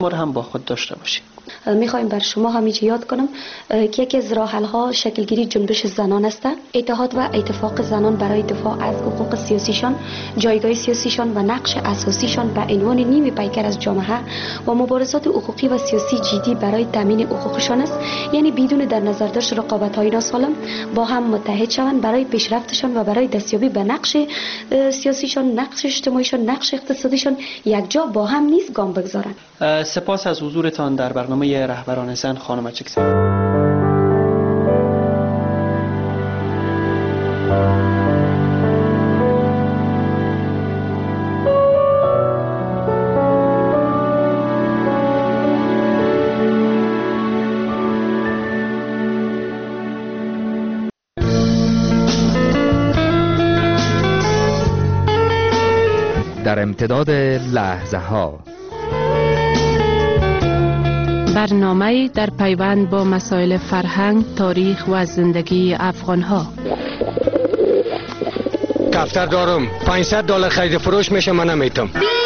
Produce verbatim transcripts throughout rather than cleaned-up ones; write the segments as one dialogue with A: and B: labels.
A: ما رو هم با خود داشته باشیم.
B: میخوایم بر شما همیشه یاد کنم که یکی از راه حل‌ها شکلگیری جنبش زنان است. اتحاد و اتفاق زنان برای دفاع از حقوق سیاسیشان، جایگاه سیاسیشان و نقش اساسیشان به عنوان نیم پیکر از جامعه و مبارزات حقوقی و سیاسی جدی برای تامین حقوقشان است. یعنی بدون در نظر داشت رقابت‌های ناسالم با هم متحد شوند برای پیشرفتشان و برای دستیابی به نقش سیاسیشان، نقش اجتماعیشان، نقش اقتصادیشان یک جا با هم نیز گام بگذارند.
A: سپاس از حضورتان در برنامه رهبران زن خانم اچکزی.
C: در امتداد لحظه ها
D: برنامه در پیوند با مسائل فرهنگ، تاریخ و زندگی افغان‌ها.
E: دفتر دارم پانصد دلار خرید فروش میشه، من نمیتونم.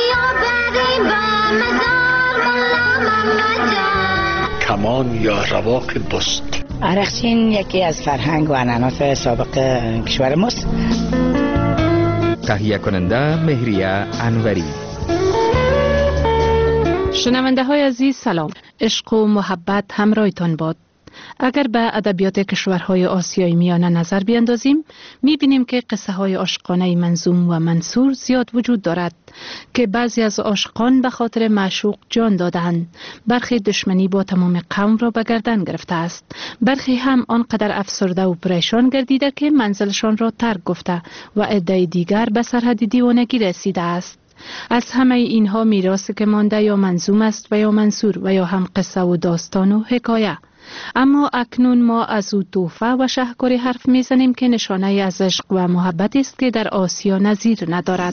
F: کمان یا رواق بست.
G: عرقچین یکی از فرهنگ و عنعنات سابق کشور ماست.
C: تهیه کننده مهریه انوری.
D: شنونده های عزیز سلام، عشق و محبت همراهتان باد. اگر به ادبیات کشورهای آسیای میانه نظر بیندازیم، میبینیم که قصه های عاشقانه منظوم و منثور زیاد وجود دارد که بعضی از عاشقان به خاطر معشوق جان دادند، برخی دشمنی با تمام قوم را به گردن گرفته است، برخی هم آنقدر افسرده و پریشان گردیده که منزلشان را ترک گفته و عده دیگر به سرحد دیوانگی رسیده است. از همه اینها میراثی که مانده یا منظوم است و یا منثور و یا هم قصه و داستان و حکایه. اما اکنون ما از او توفه و شهکاری حرف میزنیم که نشانه از عشق و محبت است که در آسیا نظیر ندارد.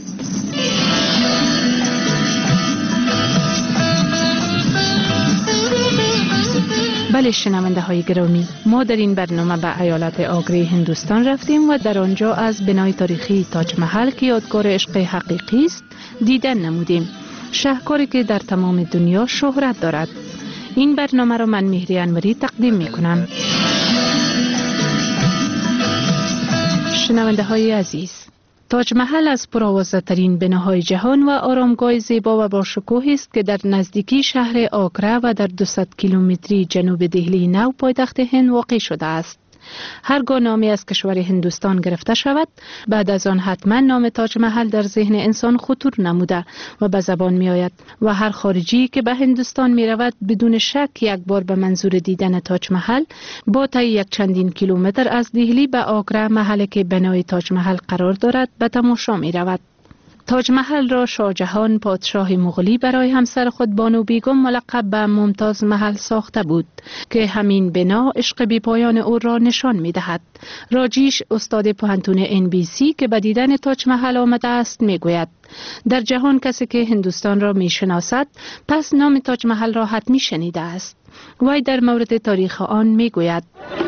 D: بله شنونده های گرامی، ما در این برنامه به ایالت آگره هندوستان رفتیم و در آنجا از بنای تاریخی تاج محل که یادگار عشق حقیقی است دیدن نمودیم، شهکاری که در تمام دنیا شهرت دارد. این برنامه را من مهری انوری تقدیم می کنم. شنونده های عزیز، تاج محل از پرآوازه ترین بناهای جهان و آرامگاه زیبا و با شکوه است که در نزدیکی شهر آگره و در دویست کیلومتری جنوب دهلی نو پایتخت هند واقع شده است. هرگاه نامی از کشور هندوستان گرفته شود، بعد از آن حتما نام تاج محل در ذهن انسان خطور نموده و به زبان می آید و هر خارجی که به هندوستان می رود بدون شک یک بار به منظور دیدن تاج محل با طی یک چندین کیلومتر از دهلی به آگره، محلی که بنای تاج محل قرار دارد، به تماشا می رود. تاج محل را شاهجهان پادشاه مغولی برای همسر خود بانو بیگم ملقب به ممتاز محل ساخته بود که همین بنا عشق بی پایان او را نشان می دهد. راجیش استاد پوهنتون ان بی سی که به دیدن تاج محل آمده است می گوید در جهان کسی که هندوستان را می شناسد پس نام تاج محل را حتمی شنیده است. وی در مورد تاریخ آن می گوید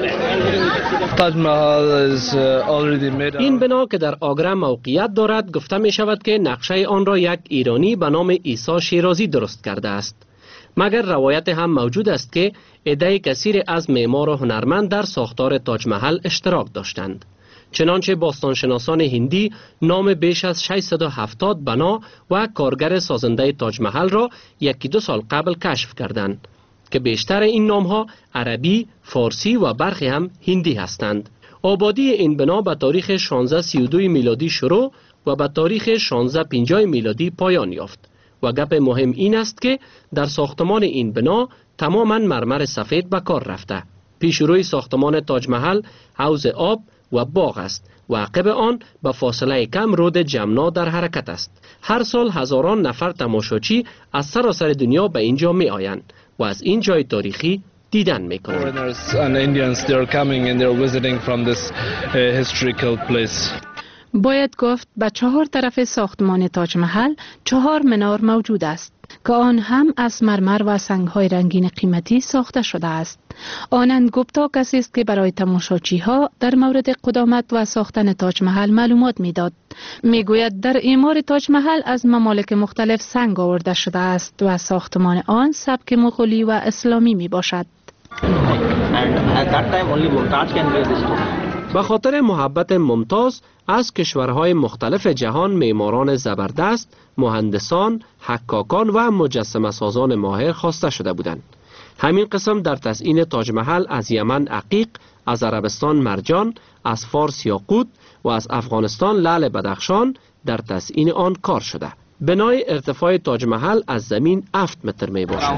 H: این بنا که در آگره موقعیت دارد گفته می شود که نقشه آن را یک ایرانی به نام عیسی شیرازی درست کرده است. مگر روایت هم موجود است که عده کثیر از معمار و هنرمند در ساختار تاج محل اشتراک داشتند. چنانچه باستانشناسان هندی نام بیش از ششصد و هفتاد بنا و کارگر سازنده تاج محل را یکی دو سال قبل کشف کردند که بیشتر این نامها عربی، فارسی و برخی هم هندی هستند. آبادی این بنا به تاریخ شانزده سی و دو میلادی شروع و به تاریخ شانزده پنجاه میلادی پایان یافت و گپ مهم این است که در ساختمان این بنا تماما مرمر سفید به کار رفته. پیش روی ساختمان تاج محل حوض آب و باغ است و عقب آن به فاصله کم رود جمنا در حرکت است. هر سال هزاران نفر تماشاچی از سراسر دنیا به اینجا می آیند و از این جای تاریخی دیدن می کنند.
D: باید گفت به چهار طرف ساختمان تاج محل چهار منار موجود است که آن هم از مرمر و سنگ‌های رنگین قیمتی ساخته شده است. آنند گوپتا کسی است که برای تماشاچی‌ها در مورد قدامت و ساختن تاج محل معلومات می‌داد. می‌گوید در اعمار تاج محل از ممالک مختلف سنگ آورده شده است و ساختمان آن سبک مغولی و اسلامی میباشد.
H: به خاطر محبت ممتاز از کشورهای مختلف جهان معماران زبردست، مهندسان، حکاکان و مجسمه سازان ماهر خواسته شده بودند. همین قسم در تزیین تاج محل از یمن عقیق، از عربستان مرجان، از فارس یاقوت و از افغانستان لعل بدخشان در تزیین آن کار شده. بنای ارتفاع تاج محل از زمین هفت متر می باشد.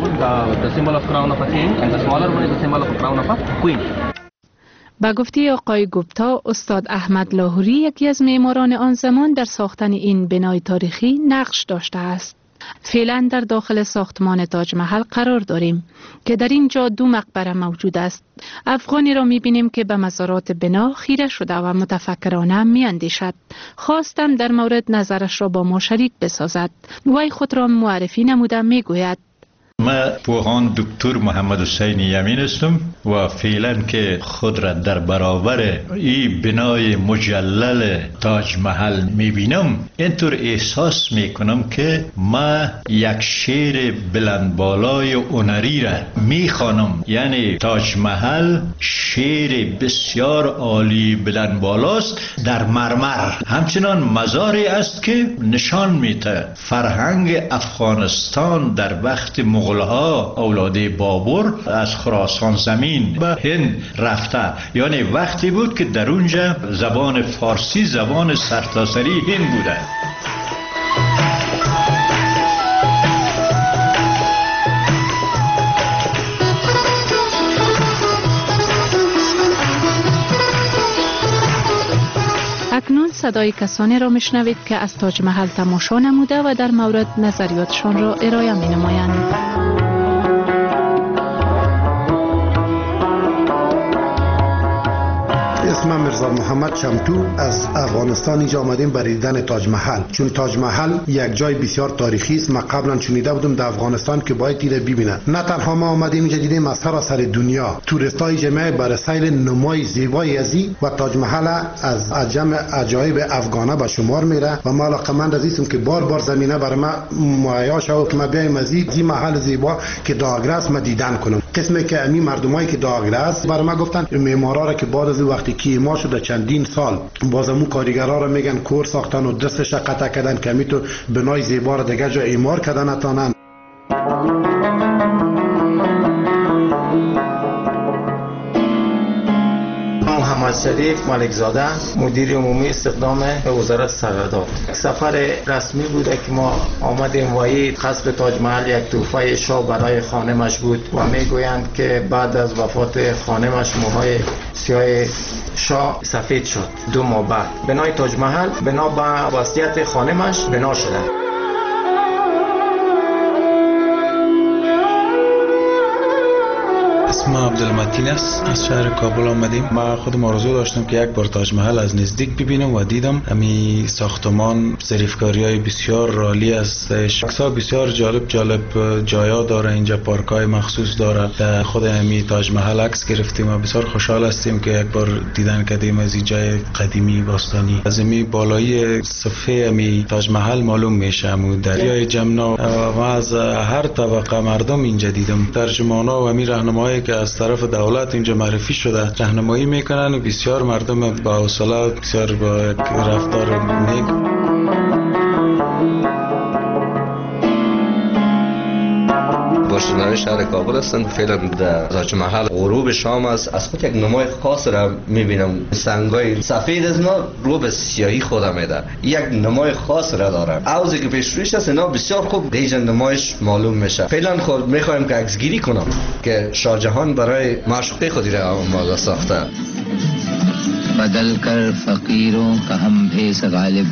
D: با گفته آقای گوپتا، استاد احمد لاهوری یکی از معماران آن زمان در ساختن این بنای تاریخی نقش داشته است. فعلا در داخل ساختمان تاج محل قرار داریم که در اینجا دو مقبره موجود است. افغانی را می‌بینیم که به مزارات بنا خیره شده و متفکرانه می‌اندیشد. خواستم در مورد نظرش را با ما شریک بسازد. وی خود را معرفی نموده می‌گوید:
F: من پوهان دکتر محمد حسین یمین هستم و فعلا که خود را در برابر این بنای مجلل تاج محل میبینم، اینطور احساس میکنم که ما یک شعر بلند بالای هنری را میخوانم. یعنی تاج محل شعر بسیار عالی بلند بالاست در مرمر. همچنان مزاری است که نشان میده فرهنگ افغانستان در وقت مغول‌ها اولاد بابر از خراسان زمین به هند رفته. یعنی وقتی بود که در اونجا زبان فارسی زبان سرتاسری هند بوده.
D: اکنون صدای کسانی را میشنوید که از تاج محل تماشا نموده و در مورد نظریاتشان را ارائه می نمایند.
I: اسمم مرزا محمد شمتو از افغانستان اینجا آمدیم برای دیدن تاج محل، چون تاج محل یک جای بسیار تاریخی است. من قبلا شنیده بودم در افغانستان که باید دیده ببینن. نه تنها ما آمدیم اینجا دیدیم، از سراسر دنیا توریستای جمعه برای سیل نمای زیبای ازی و تاج محل از عجم عجایب افغانه به شمار میره و ما علاقمند عزیزم که بار بار زمینه برای ما مهیا شود که ما بیایم از این محل زیبا که داغرس ما دیدن کنم. قسمی که امی مردمایی که داغرس برای ما گفتن معمارا را که بعد از وقتی که ما شده چندین سال بازمو کارگرا را میگن کور ساختن و دستش قطع کردن که میتون بنای زیبا را دیگه جا اعمار کردن نتانن.
J: محمد شریف ملک زاده، مدیر عمومی استخدام وزارت سرحدات. سفر رسمی بوده که ما آمدیم و این قصب تاج محل یک تحفه شاه برای خانمش بود و میگویند که بعد از وفات خانمش موهای سیاه شاه سفید شد. دو ماه بعد بنای تاج محل بنا به وصیت خانمش بنا شده.
K: اسم عبدالمتین است، از شهر کابل آمدیم. ما خودم آرزو داشتم که یک بار تاج محل از نزدیک ببینم و دیدم. امی ساختمان ظریفکاری های بسیار رالی استش. عکس‌ها بسیار جالب جالب جایا داره، اینجا پارک های مخصوص داره. در خود امی تاج محل عکس گرفتیم و بسیار خوشحال هستیم که یک بار دیدن کردیم از این جای قدیمی باستانی. از امی بالایی صفحه امی تاج محل معلوم میشه امو دریای جمنا و از هر طبقه مردم اینجا دیدم. ترجمانا و امی راهنمایی که از طرف دولت اینجا معرفی شده راهنمایی میکنن و بسیار مردم با حوصله، بسیار با رفتار نیک.
L: باشندگان شهر کابل هستند. فعلا در تاج محل غروب شام است. از خود یک نمای خاص را میبینم. سنگای سفید از اینا رو به سیاهی خود میده. یک نمای خاص را داره. عوضی که پیش رویش است اینا بسیار خوب دیجا نمایش معلوم میشه. فعلا خود میخوایم که عکسگیری کنم که شاه جهان برای معشوقه خودی را آماده ساخته.
M: بدل کر فقیروں کا ہم بھیس غالب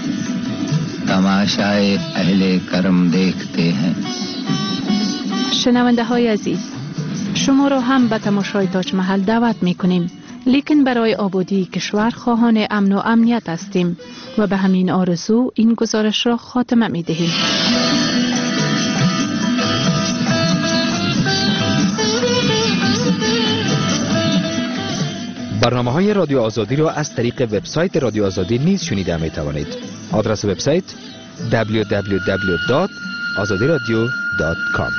M: تماشائے اہل کرم دیکھتے ہیں.
D: شنونده های عزیز، شما را هم به تماشای تاج محل دعوت می کنیم، لیکن برای آبادی کشور خواهان امن و امنیت هستیم و به همین آرزو این گزارش را خاتمه می دهیم.
C: برنامه های رادیو آزادی را از طریق وبسایت رادیو آزادی نیز شنیده می توانید. آدرس وبسایت دبلیو دبلیو دبلیو دات آزادی رادیو دات کام.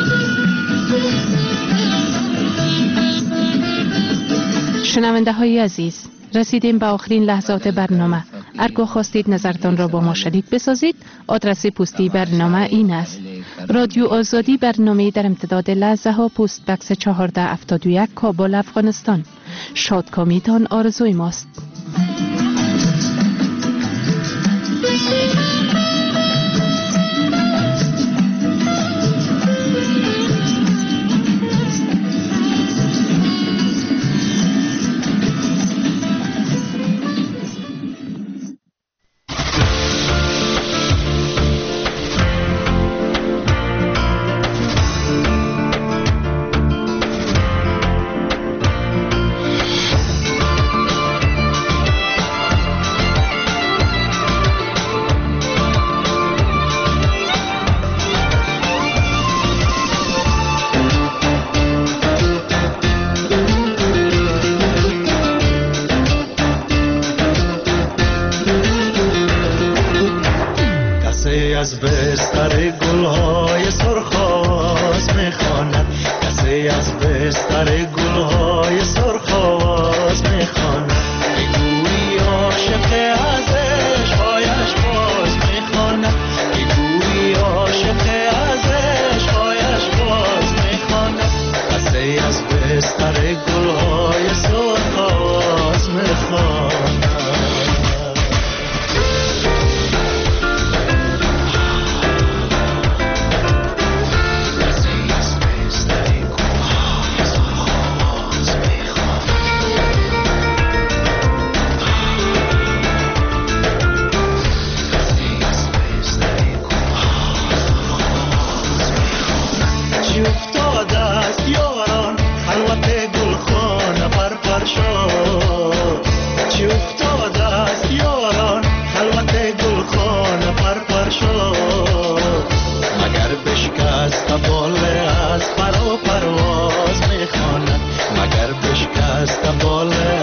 D: شنونده های عزیز، رسیدیم به آخرین لحظات برنامه. اگر خواستید نظرتان را با ما شریک بسازید، آدرس پستی برنامه این است: رادیو آزادی، برنامه در امتداد لحظه ها، پست بکس چهارده هفتاد و یک، کابل، افغانستان. شادکامیتان آرزوی ماست.
N: از بستر گلهای سرخاز میخواند، کسی از بستر گلهای سرخاز میخواند، میگویی عاشق از عشقایش باز میخواند، میگویی عاشق از عشقایش باز میخواند، کسی از بستر گلهای سرخاز میخواند. مگر بشکست بال